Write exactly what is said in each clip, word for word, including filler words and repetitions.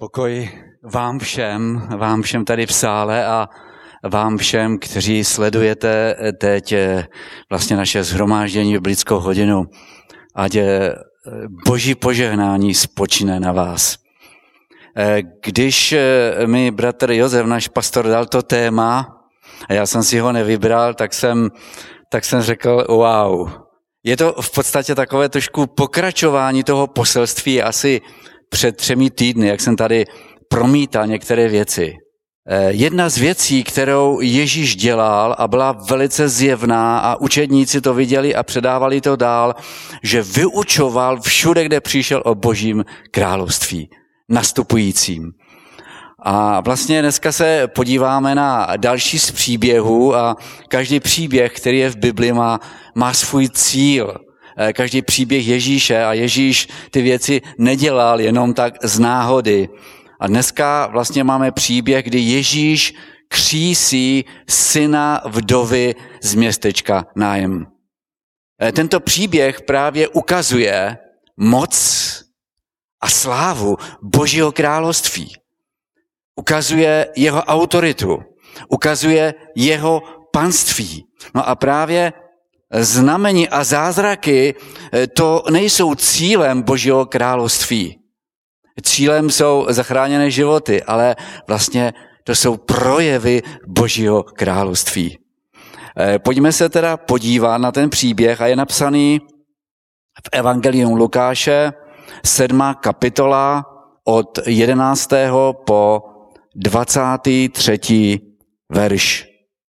Pokoj vám všem, vám všem tady v sále a vám všem, kteří sledujete teď vlastně naše shromáždění biblickou hodinu. Ať Boží požehnání spočine na vás. Když mi bratr Josef, náš pastor, dal to téma, a já jsem si ho nevybral, tak jsem, tak jsem řekl, wow. Je to v podstatě takové trošku pokračování toho poselství asi před třemi týdny, jak jsem tady promítal některé věci. Jedna z věcí, kterou Ježíš dělal a byla velice zjevná a učedníci to viděli a předávali to dál, že vyučoval všude, kde přišel, o Božím království nastupujícím. A vlastně dneska se podíváme na další z příběhů a každý příběh, který je v Bibli, má, má svůj cíl. Každý příběh Ježíše a Ježíš ty věci nedělal jenom tak z náhody. A dneska vlastně máme příběh, kdy Ježíš křísí syna vdovy z městečka Nájem. Tento příběh právě ukazuje moc a slávu Božího království. Ukazuje jeho autoritu, ukazuje jeho panství. No a právě znamení a zázraky to nejsou cílem Božího království. Cílem jsou zachráněné životy, ale vlastně to jsou projevy Božího království. Pojďme se teda podívat na ten příběh a je napsaný v Evangelium Lukáše, sedmá kapitola od jedenáctého po dvacátý třetí verš.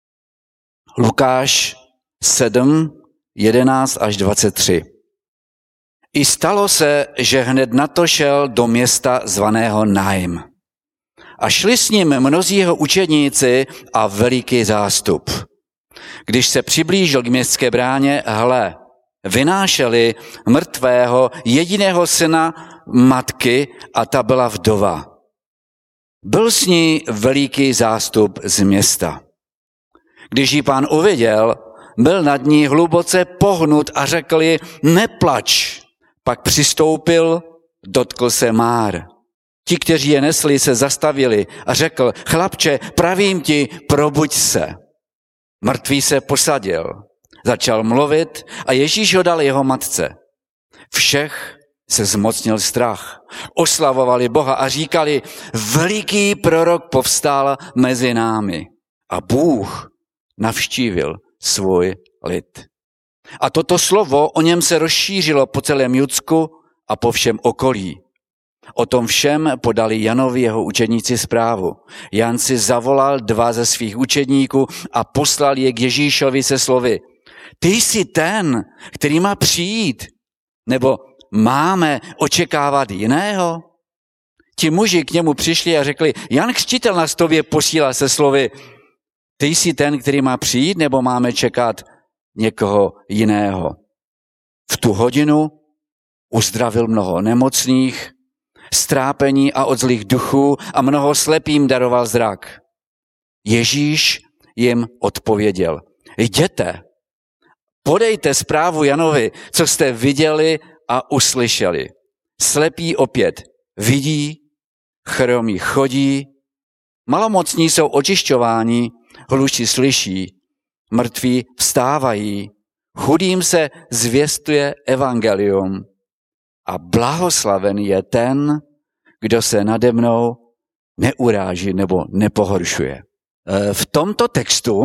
Lukáš sedm, jedenáct až dvacet tři. I stalo se, že hned na to šel do města zvaného Nájem. A šli s ním mnozí jeho učedníci a veliký zástup. Když se přiblížil k městské bráně, hle, vynášeli mrtvého jediného syna matky a ta byla vdova. Byl s ní veliký zástup z města. Když ji pán uviděl, byl nad ní hluboce pohnut a řekl jí, neplač. Pak přistoupil, dotkl se már. Ti, kteří je nesli, se zastavili a řekl, chlapče, pravím ti, probuď se. Mrtvý se posadil, začal mluvit a Ježíš ho dal jeho matce. Všech se zmocnil strach. Oslavovali Boha a říkali, veliký prorok povstal mezi námi. A Bůh navštívil svůj lid. A toto slovo o něm se rozšířilo po celém Judsku a po všem okolí. O tom všem podali Janovi jeho učedníci zprávu. Jan si zavolal dva ze svých učedníků a poslal je k Ježíšovi se slovy. Ty jsi ten, který má přijít, nebo máme očekávat jiného? Ti muži k němu přišli a řekli, Jan Křtitel nás tobě posílá se slovy, ty jsi ten, který má přijít, nebo máme čekat někoho jiného. V tu hodinu uzdravil mnoho nemocných, strápení a od zlých duchů a mnoho slepým daroval zrak. Ježíš jim odpověděl, jděte, podejte zprávu Janovi, co jste viděli a uslyšeli. Slepí opět vidí, chromí chodí, malomocní jsou očišťováni, hluší slyší, mrtví vstávají, chudým se zvěstuje evangelium a blahoslaven je ten, kdo se nade mnou neuráží nebo nepohoršuje. V tomto textu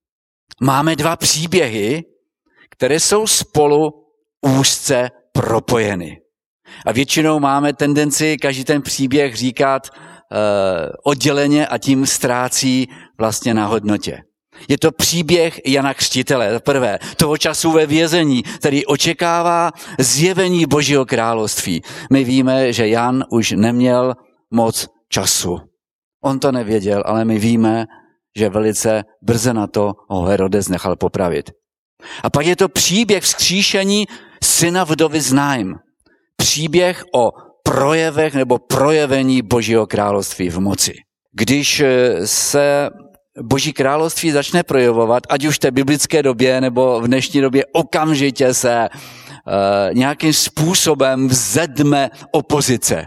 máme dva příběhy, které jsou spolu úzce propojeny. A většinou máme tendenci každý ten příběh říkat eh, odděleně a tím ztrácí vlastně na hodnotě. Je to příběh Jana Křtitele, za prvé, toho času ve vězení, který očekává zjevení Božího království. My víme, že Jan už neměl moc času. On to nevěděl, ale my víme, že velice brze na to ho Herodes nechal popravit. A pak je to příběh vzkříšení syna vdovy z Nájem. Příběh o projevech nebo projevení Božího království v moci. Když se Boží království začne projevovat, ať už v té biblické době nebo v dnešní době, okamžitě se uh, nějakým způsobem vzedme opozice.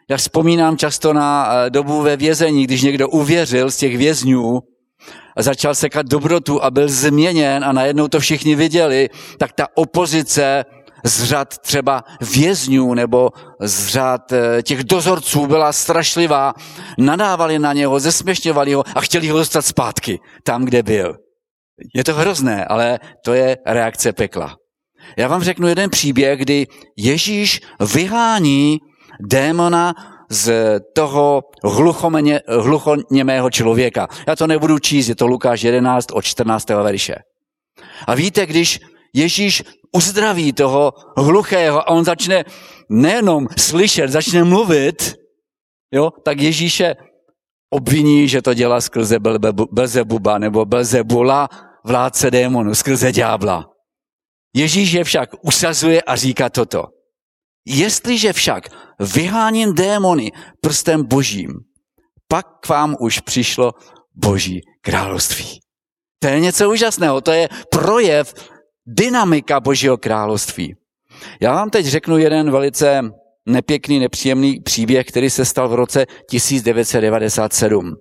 Já vzpomínám často na dobu ve vězení, když někdo uvěřil z těch vězňů a začal sekat dobrotu a byl změněn a najednou to všichni viděli, tak ta opozice z řad třeba vězňů nebo z řad těch dozorců byla strašlivá, nadávali na něho, zesměšňovali ho a chtěli ho dostat zpátky tam, kde byl. Je to hrozné, ale to je reakce pekla. Já vám řeknu jeden příběh, kdy Ježíš vyhání démona z toho hluchomě, hluchoněmého člověka. Já to nebudu číst, je to Lukáš jedenáct od čtrnáctého verše. A víte, když Ježíš uzdraví toho hluchého a on začne nejenom slyšet, začne mluvit, jo, tak Ježíše obviní, že to dělá skrze Belzebuba nebo Belzebula, vládce démonů, skrze ďábla. Ježíš je však usazuje a říká toto. Jestliže však vyháním démony prstem božím, pak k vám už přišlo boží království. To je něco úžasného, to je projev dynamika božího království. Já vám teď řeknu jeden velice nepěkný, nepříjemný příběh, který se stal v roce tisíc devět set devadesát sedm.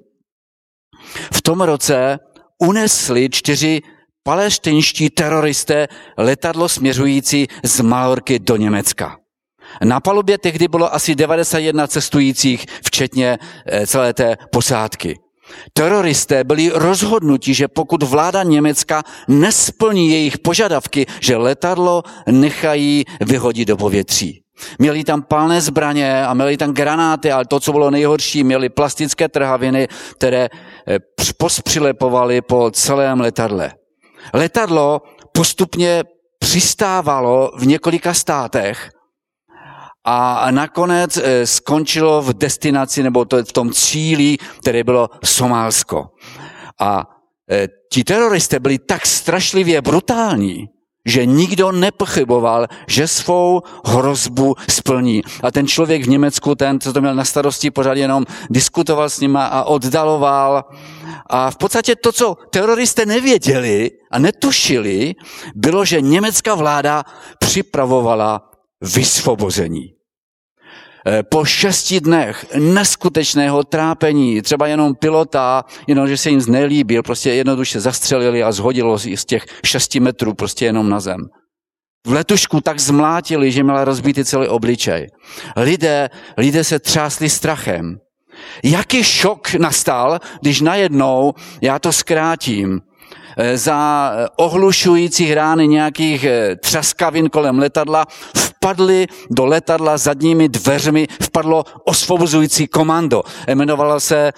V tom roce unesli čtyři palestinští teroristé letadlo směřující z Majorky do Německa. Na palubě tehdy bylo asi devadesát jedna cestujících, včetně celé té posádky. Teroristé byli rozhodnuti, že pokud vláda Německa nesplní jejich požadavky, že letadlo nechají vyhodit do povětří. Měli tam palné zbraně a měli tam granáty, ale to, co bylo nejhorší, měli plastické trhaviny, které pospřilepovaly po celém letadle. Letadlo postupně přistávalo v několika státech a nakonec skončilo v destinaci, nebo to v tom cíli, které bylo Somálsko. A ti teroristé byli tak strašlivě brutální, že nikdo nepochyboval, že svou hrozbu splní. A ten člověk v Německu, ten, co to měl na starosti, pořád jenom diskutoval s nima a oddaloval. A v podstatě to, co teroristé nevěděli a netušili, bylo, že německá vláda připravovala vysvobození. Po šesti dnech neskutečného trápení, třeba jenom pilota, jenom, že se jim znelíbil, prostě jednoduše zastřelili a zhodilo z těch šesti metrů prostě jenom na zem. V letušku tak zmlátili, že měla rozbitý celý obličej. Lidé, lidé se třásli strachem. Jaký šok nastal, když najednou, já to zkrátím, za ohlušující rány nějakých třaskavin kolem letadla vpadli do letadla zadními dveřmi, vpadlo osvobozující komando. Jmenovalo se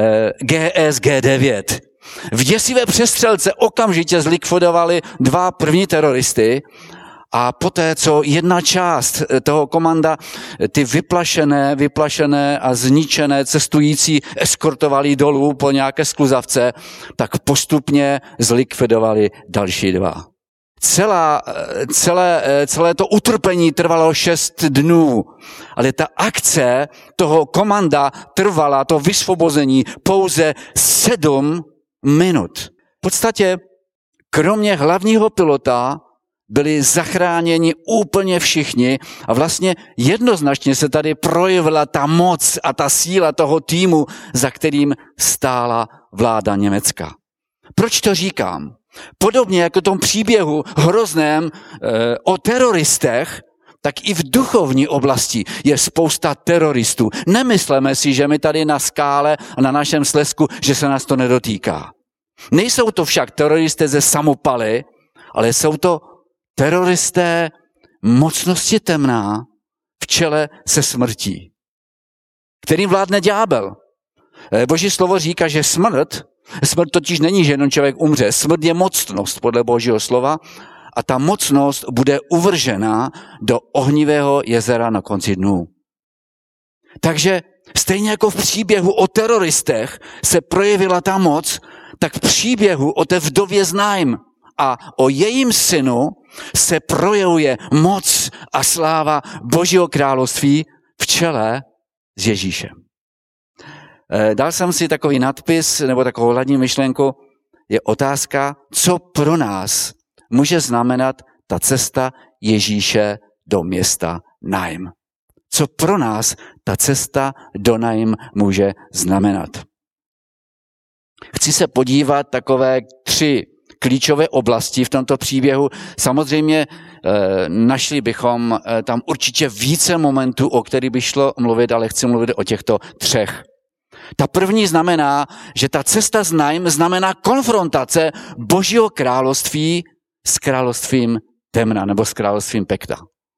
G S G devět. V děsivé přestřelce okamžitě zlikvidovali dva první teroristy a poté, co jedna část toho komanda ty vyplašené, vyplašené a zničené cestující eskortovali dolů po nějaké skluzavce, tak postupně zlikvidovali další dva. Celá, celé, celé to utrpení trvalo šest dnů, ale ta akce toho komanda trvala, to vysvobození, pouze sedm minut. V podstatě, kromě hlavního pilota, byli zachráněni úplně všichni a vlastně jednoznačně se tady projevila ta moc a ta síla toho týmu, za kterým stála vláda Německa. Proč to říkám? Podobně jako v tom příběhu hrozném e, o teroristech, tak i v duchovní oblasti je spousta teroristů. Nemysleme si, že my tady na skále a na našem Slezsku, že se nás to nedotýká. Nejsou to však teroristé ze samopaly, ale jsou to teroristé mocnosti temná v čele se smrtí, kterým vládne ďábel. Boží slovo říká, že smrt, smrt totiž není, že jenom člověk umře, smrt je mocnost podle Božího slova a ta mocnost bude uvržena do ohnivého jezera na konci dnů. Takže stejně jako v příběhu o teroristech se projevila ta moc, tak v příběhu o té vdově z Naim a o jejím synu se projevuje moc a sláva Božího království v čele s Ježíšem. Dal jsem si takový nadpis, nebo takovou hlavní myšlenku, je otázka, co pro nás může znamenat ta cesta Ježíše do města Naim. co pro nás ta cesta do Naim může znamenat. Chci se podívat takové tři klíčové oblasti v tomto příběhu. Samozřejmě eh, našli bychom eh, tam určitě více momentů, o kterých by šlo mluvit, ale chci mluvit o těchto třech. Ta první znamená, že ta cesta z Naim znamená konfrontace Božího království s královstvím temna nebo s královstvím pekla.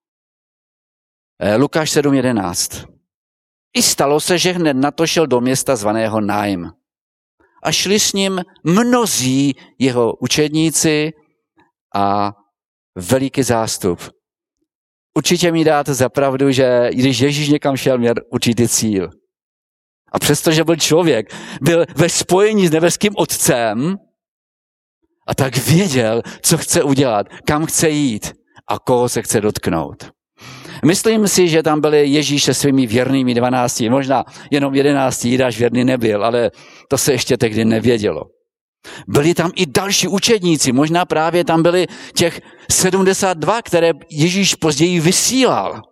Lukáš sedm jedenáct. I stalo se, že hned na to šel do města zvaného Naim. A šli s ním mnozí jeho učedníci a veliký zástup. Určitě mi dáte za pravdu, že když Ježíš někam šel, měl určitý cíl. A přestože byl člověk, byl ve spojení s nebeským Otcem a tak věděl, co chce udělat, kam chce jít a koho se chce dotknout. Myslím si, že tam byli Ježíš se svými věrnými dvanácti, možná jenom jedenácti, Jidáš věrný nebyl, ale to se ještě tehdy nevědělo. Byli tam i další učedníci, možná právě tam byli těch sedmdesát dva, které Ježíš později vysílal.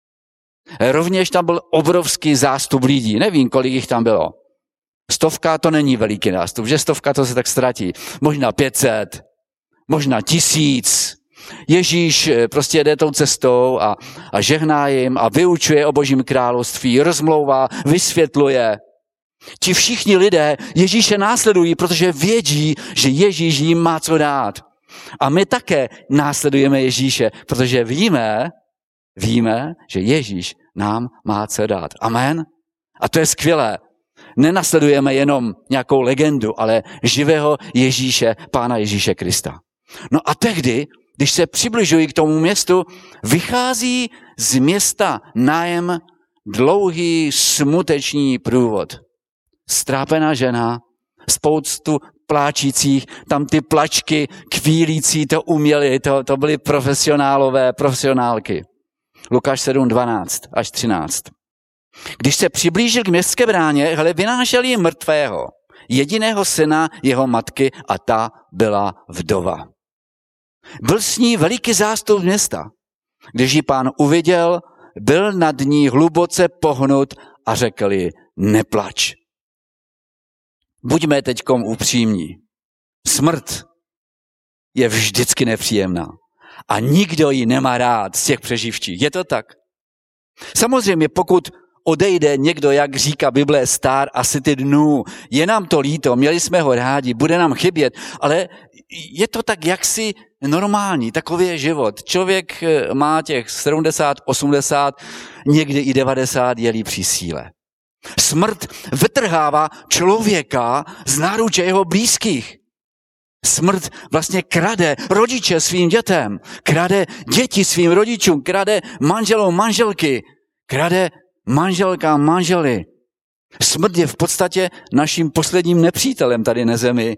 Rovněž tam byl obrovský zástup lidí, nevím, kolik jich tam bylo. Stovka to není veliký nástup, že stovka to se tak ztratí. Možná pět set, možná tisíc. Ježíš prostě jde tou cestou a, a žehná jim a vyučuje o Božím království, rozmlouvá, vysvětluje. Ti všichni lidé Ježíše následují, protože vědí, že Ježíš jim má co dát. A my také následujeme Ježíše, protože víme, víme, že Ježíš nám má co dát. Amen? A to je skvělé. Nenasledujeme jenom nějakou legendu, ale živého Ježíše, Pána Ježíše Krista. No a tehdy, když se přibližují k tomu městu, vychází z města Naim dlouhý smuteční průvod. Strápená žena, spoustu pláčících, tam ty plačky kvílící to uměli, to, to byly profesionálové, profesionálky. Lukáš sedm dvanáct až třináct. Když se přiblížil k městské bráně, hele, vynášeli mrtvého, jediného syna jeho matky a ta byla vdova. Byl s ní veliký zástup města. Když ji Pán uviděl, byl nad ní hluboce pohnut a řekl jí, neplač. Buďme teďkom upřímní. Smrt je vždycky nepříjemná. A nikdo ji nemá rád z těch přeživších. Je to tak? Samozřejmě, pokud odejde někdo, jak říká Bible, stár asi ty dnů, je nám to líto, měli jsme ho rádi, bude nám chybět, ale je to tak jaksi normální, takový je život. Člověk má těch sedmdesát, osmdesát, někdy i devadesát, je-li při síle. Smrt vytrhává člověka z náruče jeho blízkých. Smrt vlastně krade rodiče svým dětem, krade děti svým rodičům, krade manželům manželky, krade manželkám manžely. Smrt je v podstatě naším posledním nepřítelem tady na zemi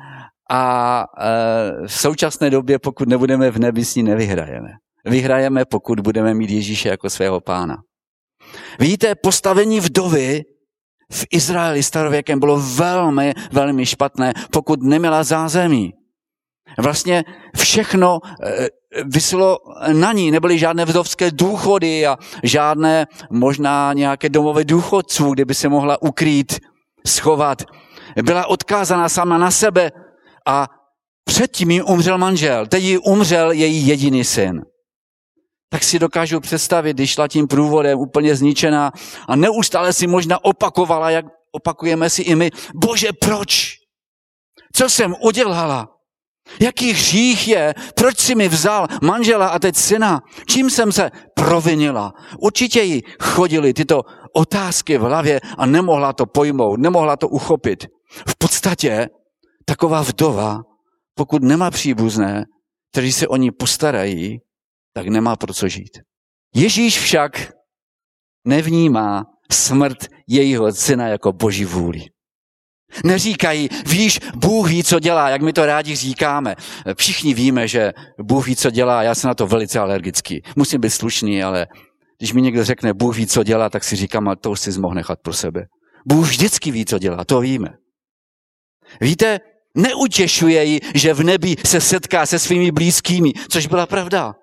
a e, v současné době, pokud nebudeme v nebi, s ní nevyhrajeme. Vyhrajeme, pokud budeme mít Ježíše jako svého Pána. Vidíte, postavení vdovy v Izraeli starověkem bylo velmi, velmi špatné, pokud neměla zázemí. Vlastně všechno viselo na ní, nebyly žádné vdovské důchody a žádné možná nějaké domové důchodců, kde by se mohla ukrýt, schovat. Byla odkázaná sama na sebe a předtím jí umřel manžel, teď jí umřel její jediný syn. Tak si dokážu představit, když šla tím průvodem úplně zničená a neustále si možná opakovala, jak opakujeme si i my, Bože, proč? Co jsem udělala? Jaký hřích je? Proč jsi mi vzal manžela a teď syna? Čím jsem se provinila? Určitě jí chodily tyto otázky v hlavě a nemohla to pojmout, nemohla to uchopit. V podstatě taková vdova, pokud nemá příbuzné, kteří se o ní postarají, tak nemá pro co žít. Ježíš však nevnímá smrt jejího syna jako Boží vůli. Neříkají, víš, Bůh ví, co dělá, jak my to rádi říkáme. Všichni víme, že Bůh ví, co dělá, já jsem na to velice alergický. Musím být slušný, ale když mi někdo řekne, Bůh ví, co dělá, tak si říkám, ale to už si mohl nechat pro sebe. Bůh vždycky ví, co dělá, to víme. Víte, neutěšuje ji, že v nebi se setká se svými blízkými, což byla pravda.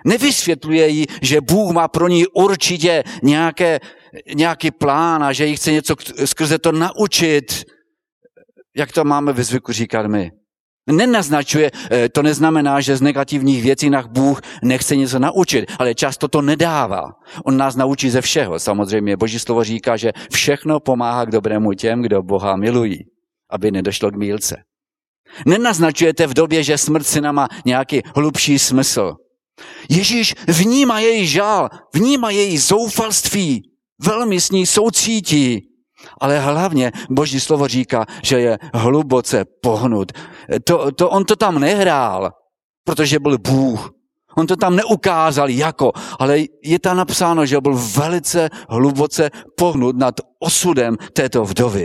Nevysvětluje jí, že Bůh má pro ní určitě nějaké, nějaký plán a že jí chce něco skrze to naučit, jak to máme ve zvyku říkat my. Nenaznačuje, to neznamená, že z negativních věcí nás Bůh nechce něco naučit, ale často to nedává. On nás naučí ze všeho. Samozřejmě Boží slovo říká, že všechno pomáhá k dobrému těm, kdo Boha milují, aby nedošlo k mýlce. Nenaznačujete v době, že smrt syna má nějaký hlubší smysl. Ježíš vnímá její žál, vnímá její zoufalství, velmi s ní soucítí, ale hlavně Boží slovo říká, že je hluboce pohnut. To, to, on to tam nehrál, protože byl Bůh. On to tam neukázal jako, ale je tam napsáno, že byl velice hluboce pohnut nad osudem této vdovy.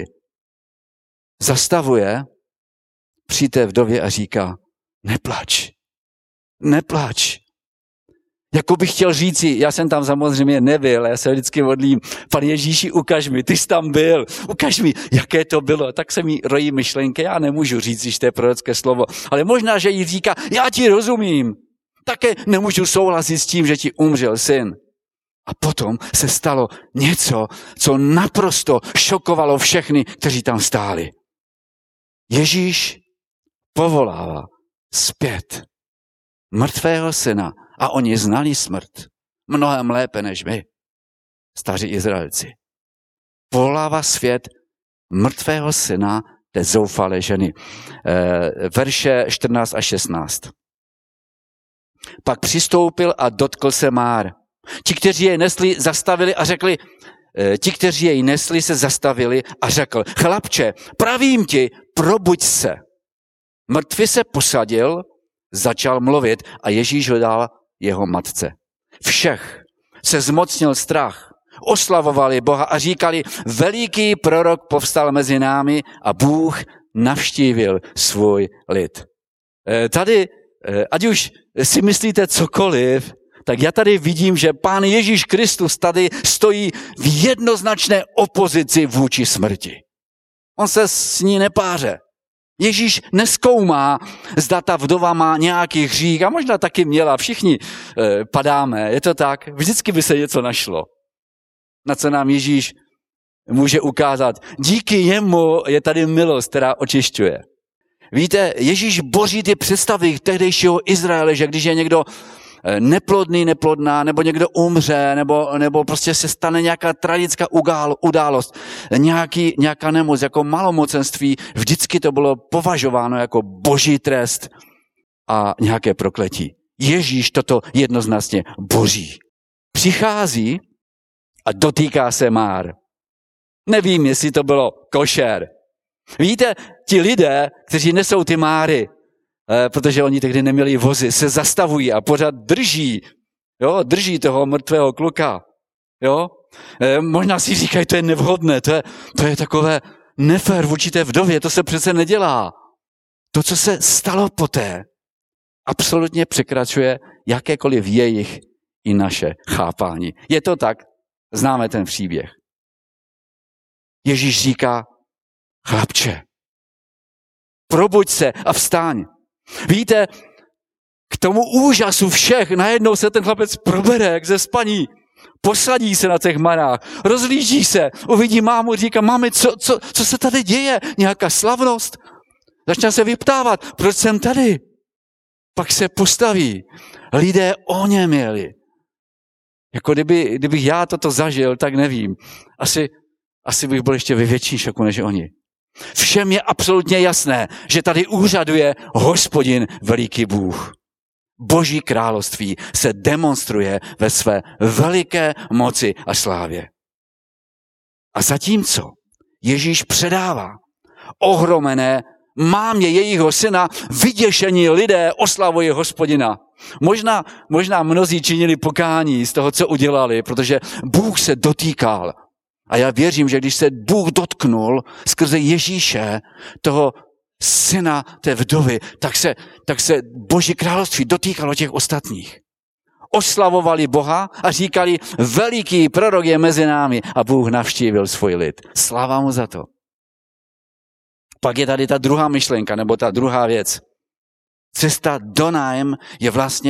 Zastavuje při té vdově a říká, neplač, neplač. Jako bych chtěl říci, já jsem tam samozřejmě nebyl, já se vždycky modlím, Pane Ježíši, ukaž mi, ty jsi tam byl, ukaž mi, jaké to bylo. Tak se mi rojí myšlenky, já nemůžu říct, že to je prorocké slovo, ale možná, že jí říká, já ti rozumím, také nemůžu souhlasit s tím, že ti umřel syn. A potom se stalo něco, co naprosto šokovalo všechny, kteří tam stáli. Ježíš povolává zpět mrtvého syna a oni znali smrt mnohem lépe než my, staří Izraelci. Povolává svět mrtvého syna té zoufalé ženy. E, verše čtrnáct a šestnáct. Pak přistoupil a dotkl se Már. Ti, kteří jej nesli, zastavili a řekli, e, ti, kteří jej nesli, se zastavili a řekl, chlapče, pravím ti, probuď se. Mrtvý se posadil, začal mluvit a Ježíš hledal jeho matce. Všech se zmocnil strach, oslavovali Boha a říkali, veliký prorok povstal mezi námi a Bůh navštívil svůj lid. Tady, ať už si myslíte cokoliv, tak já tady vidím, že Pán Ježíš Kristus tady stojí v jednoznačné opozici vůči smrti. On se s ní nepáře. Ježíš nezkoumá, zda ta vdova má nějaký hřích a možná taky měla, všichni eh, padáme, je to tak, vždycky by se něco našlo, na co nám Ježíš může ukázat. Díky jemu je tady milost, která očišťuje. Víte, Ježíš boří ty představy tehdejšího Izraele, že když je někdo neplodný, neplodná, nebo někdo umře, nebo, nebo prostě se stane nějaká tragická událost, nějaký, nějaká nemoc, jako malomocenství, vždycky to bylo považováno jako boží trest a nějaké prokletí. Ježíš toto jednoznačně boří. Přichází a dotýká se Már. Nevím, jestli to bylo košer. Víte, ti lidé, kteří nesou ty Máry, protože oni tehdy neměli vozy, se zastavují a pořád drží, jo, drží toho mrtvého kluka. Jo? E, možná si říkají, to je nevhodné, to je, to je takové nefér vůči té vdově, to se přece nedělá. To, co se stalo poté, absolutně překračuje jakékoliv jejich i naše chápání. Je to tak? Známe ten příběh. Ježíš říká, chlapče, probuď se a vstaň. Víte, k tomu úžasu všech najednou se ten chlapec probere, jak ze spaní. Posadí se na těch marách, rozlíží se, uvidí mámu, říká, mami, co, co, co se tady děje? Nějaká slavnost? Začne se vyptávat, proč jsem tady? Pak se postaví. Lidé oněměli. Jako kdyby, kdybych já toto zažil, tak nevím. Asi, asi bych byl ještě ve větší šoku než oni. Všem je absolutně jasné, že tady úřaduje Hospodin veliký Bůh. Boží království se demonstruje ve své veliké moci a slávě. A zatímco Ježíš předává ohromené mámě jejího syna, vyděšení lidé oslavují Hospodina. Možná, možná mnozí činili pokání z toho, co udělali, protože Bůh se dotýkal. A já věřím, že když se Bůh dotknul skrze Ježíše, toho syna té vdovy, tak se, tak se Boží království dotýkalo těch ostatních. Oslavovali Boha a říkali, veliký prorok je mezi námi a Bůh navštívil svůj lid. Sláva mu za to. Pak je tady ta druhá myšlenka, nebo ta druhá věc. Cesta do Nájem je vlastně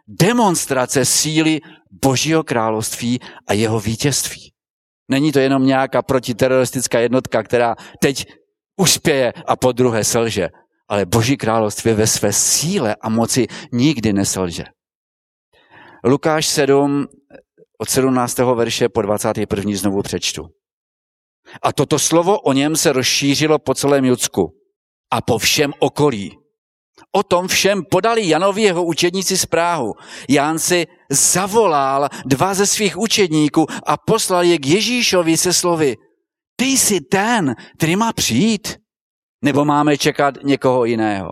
demonstrace síly Božího království a jeho vítězství. Není to jenom nějaká protiteroristická jednotka, která teď uspěje a po druhé selže, ale Boží království ve své síle a moci nikdy neselže. Lukáš sedm, od sedmnáctého verše po dvacátý první znovu přečtu. A toto slovo o něm se rozšířilo po celém Judsku a po všem okolí. O tom všem podali Janovi jeho učedníci zprávu. Jan si zavolal dva ze svých učedníků a poslal je k Ježíšovi se slovy: Ty jsi ten, který má přijít? Nebo máme čekat někoho jiného?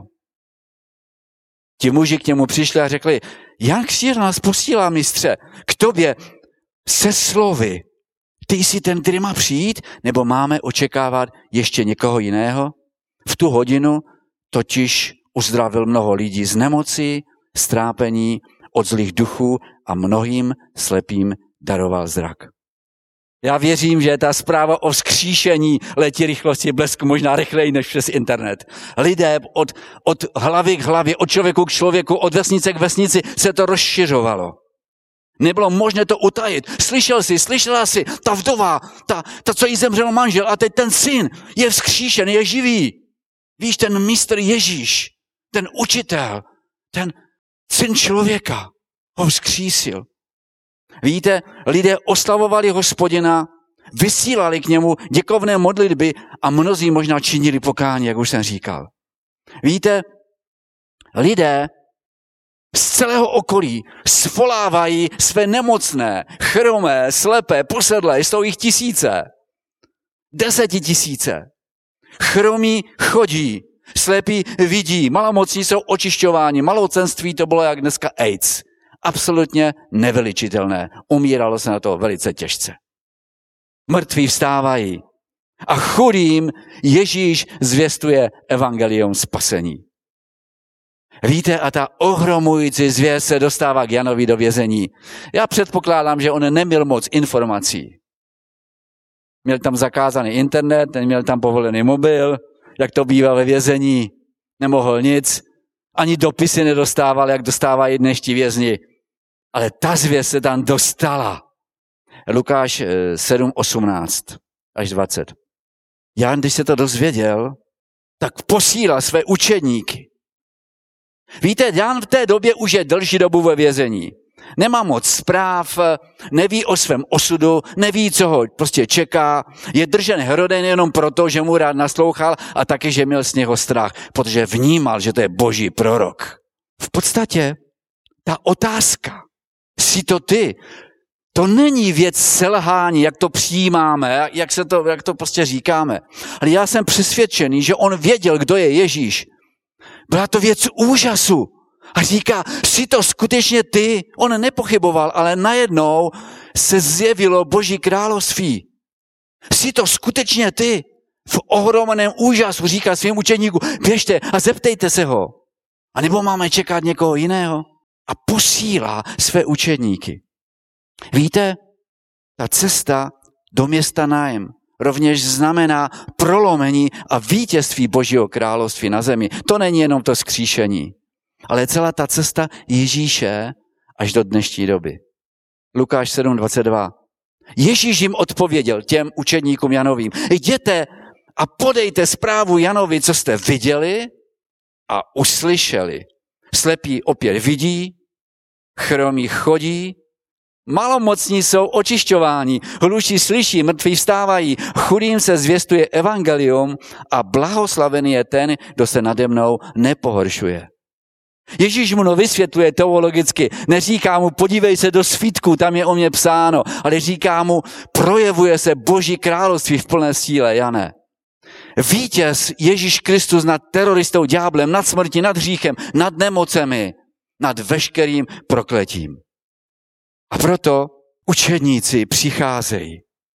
Ti muži k němu přišli a řekli: Jan Křtititel nás posílá, mistře, k tobě se slovy: Ty jsi ten, který má přijít? Nebo máme očekávat ještě někoho jiného? V tu hodinu totiž uzdravil mnoho lidí z nemocí, strápení, od zlých duchů a mnohým slepým daroval zrak. Já věřím, že ta zpráva o vzkříšení letí rychlosti blesku možná rychleji než přes internet. Lidé od, od hlavy k hlavě, od člověku k člověku, od vesnice k vesnici se to rozšiřovalo. Nebylo možné to utajit. Slyšel jsi, slyšela jsi, ta vdova, ta, ta co jí zemřel manžel a teď ten syn je vzkříšen, je živý. Víš, ten mistr Ježíš, ten učitel, ten syn člověka ho vzkřísil. Víte, lidé oslavovali Hospodina, vysílali k němu děkovné modlitby a mnozí možná činili pokání, jak už jsem říkal. Víte, lidé z celého okolí svolávají své nemocné, chromé, slepé, posedlé, jsou jich tisíce, desetitisíce. Chromí chodí, slepí vidí, malomocní jsou očišťováni, malocenství to bylo jak dneska AIDS. Absolutně nevyličitelné. Umíralo se na to velice těžce. Mrtví vstávají a chudým Ježíš zvěstuje evangelium spasení. Víte, a ta ohromující zvěst se dostává k Janovi do vězení. Já předpokládám, že on neměl moc informací. Měl tam zakázaný internet, neměl tam povolený mobil, jak to bývá ve vězení, nemohl nic, ani dopisy nedostával, jak dostávají dnešní vězni. Ale ta zvěst se tam dostala. Lukáš sedm, osmnáct až dvacet. Jan, když se to dozvěděl, tak posílal své učedníky. Víte, Jan v té době už je delší dobu ve vězení. Nemá moc zpráv, neví o svém osudu, neví, co ho prostě čeká. Je držen Herodem jenom proto, že mu rád naslouchal a taky, že měl z něho strach, protože vnímal, že to je boží prorok. V podstatě ta otázka, jsi to ty, to není věc selhání, jak to přijímáme, jak, se to, jak to prostě říkáme. Ale já jsem přesvědčený, že on věděl, kdo je Ježíš. Byla to věc úžasu. A říká, jsi to skutečně ty? On nepochyboval, ale najednou se zjevilo Boží království. Jsi to skutečně ty? V ohromném úžasu říká svým učeníkům, běžte a zeptejte se ho. A nebo máme čekat někoho jiného? A posílá své učedníky. Víte, ta cesta do města Naim rovněž znamená prolomení a vítězství Božího království na zemi. To není jenom to vzkříšení, ale celá ta cesta Ježíše až do dnešní doby. Lukáš sedm dvacet dva. Ježíš jim odpověděl těm učedníkům Janovým. Jděte a podejte zprávu Janovi, co jste viděli a uslyšeli. Slepí opět vidí, chromí chodí, malomocní jsou očišťováni, hluší slyší, mrtví vstávají, chudým se zvěstuje evangelium a blahoslavený je ten, kdo se nade mnou nepohoršuje. Ježíš mu vysvětluje teologicky, neříká mu, podívej se do svítku, tam je o mě psáno, ale říká mu, projevuje se Boží království v plné síle, Jane. Vítěz Ježíš Kristus nad teroristou ďáblem, nad smrtí, nad hříchem, nad nemocemi, nad veškerým prokletím. A proto učedníci přicházejí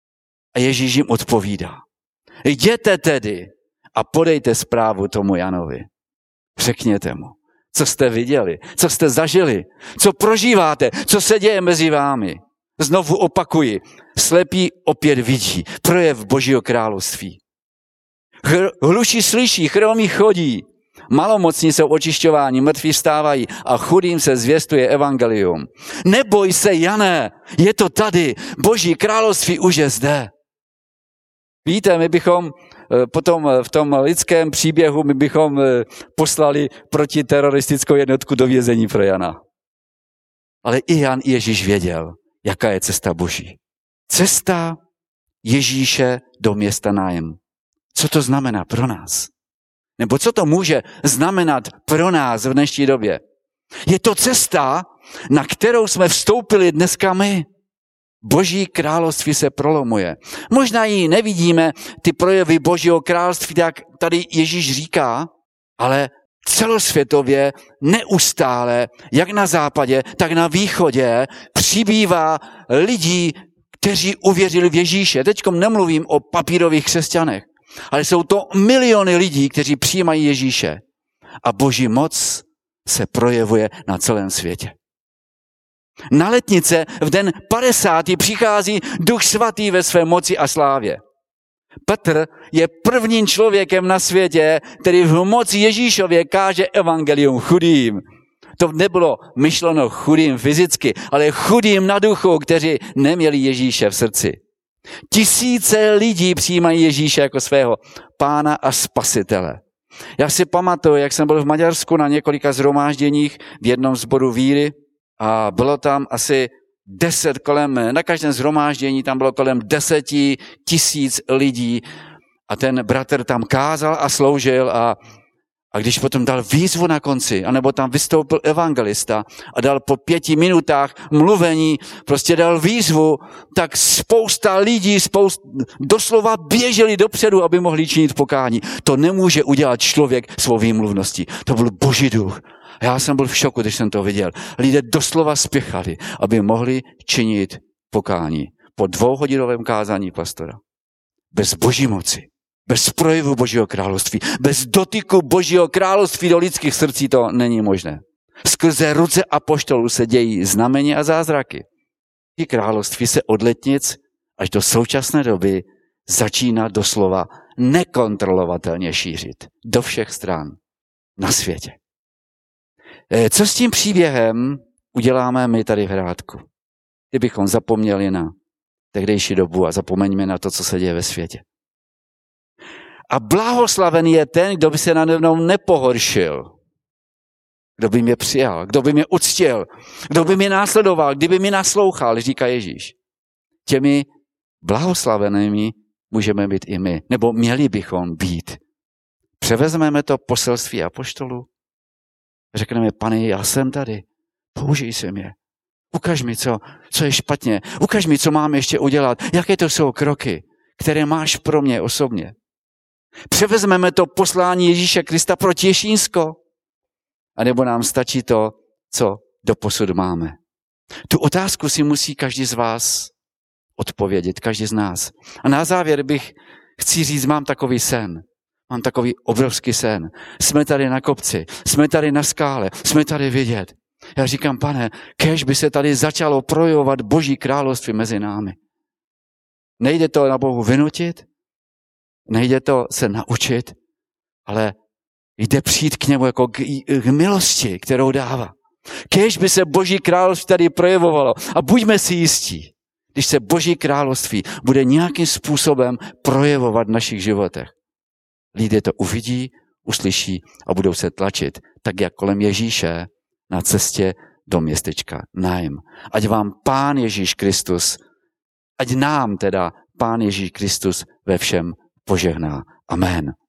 a Ježíš jim odpovídá. Jděte tedy a podejte zprávu tomu Janovi. Řekněte mu, co jste viděli, co jste zažili, co prožíváte, co se děje mezi vámi. Znovu opakuji, slepí opět vidí, projev Božího království. Hluší slyší, chromí chodí, malomocní jsou očišťováni, mrtví vstávají a chudým se zvěstuje evangelium. Neboj se, Jané, je to tady, Boží království už je zde. Víte, my bychom potom v tom lidském příběhu, my bychom poslali protiteroristickou jednotku do vězení pro Jana. Ale i Jan, i Ježíš věděl, jaká je cesta Boží. Cesta Ježíše do města Nájem. Co to znamená pro nás? Nebo co to může znamenat pro nás v dnešní době? Je to cesta, na kterou jsme vstoupili dneska my. Boží království se prolomuje. Možná ji nevidíme, ty projevy Božího království, tak tady Ježíš říká, ale celosvětově neustále, jak na západě, tak na východě, přibývá lidí, kteří uvěřili v Ježíše. Teďkom nemluvím o papírových křesťanech, ale jsou to miliony lidí, kteří přijímají Ježíše. A Boží moc se projevuje na celém světě. Na letnice v den padesátý přichází Duch svatý ve své moci a slávě. Petr je prvním člověkem na světě, který v moci Ježíšově káže evangelium chudým. To nebylo myšleno chudým fyzicky, ale chudým na duchu, kteří neměli Ježíše v srdci. Tisíce lidí přijímají Ježíše jako svého pána a spasitele. Já si pamatuju, jak jsem byl v Maďarsku na několika shromážděních v jednom sboru víry a bylo tam asi deset kolem, na každém shromáždění tam bylo kolem deseti tisíc lidí a ten bratr tam kázal a sloužil a A když potom dal výzvu na konci, anebo tam vystoupil evangelista a dal po pěti minutách mluvení, prostě dal výzvu, tak spousta lidí spousta, doslova běželi dopředu, aby mohli činit pokání. To nemůže udělat člověk svou výmluvností. To byl Boží duch. A já jsem byl v šoku, když jsem to viděl. Lidé doslova spěchali, aby mohli činit pokání. Po dvouhodinovém kázání pastora. Bez Boží moci. Bez projevu Božího království, bez dotyku Božího království do lidských srdcí to není možné. Skrze ruce apoštolů se dějí znamení a zázraky. I království se od letnic až do současné doby začíná doslova nekontrolovatelně šířit do všech stran na světě. Co s tím příběhem uděláme my tady v Hrádku? Kdybychom zapomněli na tehdejší dobu a zapomeňme na to, co se děje ve světě. A blahoslavený je ten, kdo by se nade mnou nepohoršil. Kdo by mě přijal, kdo by mě uctil, kdo by mě následoval, kdyby mi naslouchal, říká Ježíš. Těmi blahoslavenými můžeme být i my, nebo měli bychom být. Převezmeme to poselství apoštolů. Řekneme, Pane, já jsem tady, použij se mě. Ukaž mi, co, co je špatně. Ukaž mi, co mám ještě udělat. Jaké to jsou kroky, které máš pro mě osobně. Převezmeme to poslání Ježíše Krista pro Těšínsko? A nebo nám stačí to, co doposud máme? Tu otázku si musí každý z vás odpovědět, každý z nás. A na závěr bych chci říct, mám takový sen. Mám takový obrovský sen. Jsme tady na kopci, jsme tady na skále, jsme tady vidět. Já říkám, Pane, kéž by se tady začalo projevovat Boží království mezi námi. Nejde to na Bohu vynutit, nejde to se naučit, ale jde přijít k němu jako k, k milosti, kterou dává. Kéž by se Boží království tady projevovalo. A buďme si jistí, když se Boží království bude nějakým způsobem projevovat v našich životech. Lidé to uvidí, uslyší a budou se tlačit, tak jak kolem Ježíše na cestě do městečka Nájem. Ať vám Pán Ježíš Kristus, ať nám teda Pán Ježíš Kristus ve všem požehná. Amen.